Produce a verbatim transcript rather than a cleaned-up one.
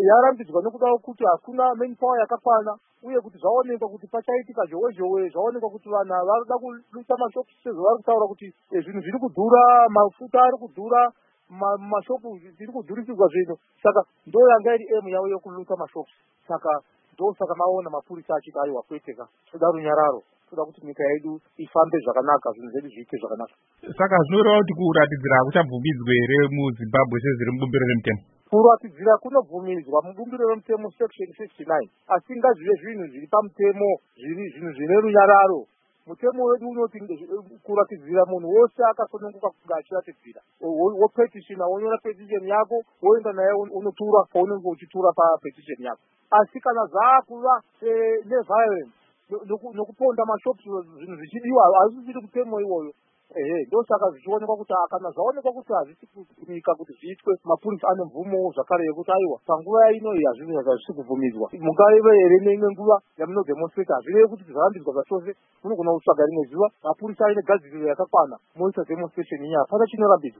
yarambidzwa nekuda kuti hakuna manpower yakakwana uye kuti zvaonekwa kuti pachaitika zhowe zhowe zvaonekwa kuti vanhu varikuda kudusa mashopu sezvo vari kutaura kuti zvinhu zviri kudhura, mafuta ari kudhura, mashopu zviri kudhurisirwa zvinhu. Saka ndo yanga iri emu yavo yokulusa mashopu. Saka ndo saka maona mapurisa achiti aiwa kweteka toda runyararo, toda kuti nyika yedu ifambe zvakanaka, zvinhu zvedu zviite zvakanaka. Saka zvinoreva kuti kuratidzira hakuchabvumidzwe here muZimbabwe sezviri mubumbiro remutemo? Kuratidzira kunobvumidzwa mubumbiro remutemo section fifty-nine, asi ngazvive zvinhu zviri pamutemo, zviri zvinhu zvine runyararo. Mutemo wedu unoti kuratidzira munhu wose akasununguka kunge achiratidzira, wopetishina, wonyora petition yako, woenda naye unotura paunenge uchitura papetition yako. Asi kana zvaakuva neviolence nokuponda mashopu zvinhu zvichidiwa, hazvisiri mutemo iwoyo. Ehe, ndo saka zvichionekwa kuti kana zvaonekwa kuti hazvisi kunyika kuti zviitwe, mapurisa ane mvumo zvakare yekuti aiwa panguva ino iyi hazvisi hazvisi kubvumidzwa. Mungaive here neimwe nguva yamunodemonstrata, hazvirevi kuti zvarambidzwa zvachose, munogona kutsvaga rimwe zuva mapurisa aine gadziriro yakakwana moita demonstration inyaya, hapana chinorambidzwa.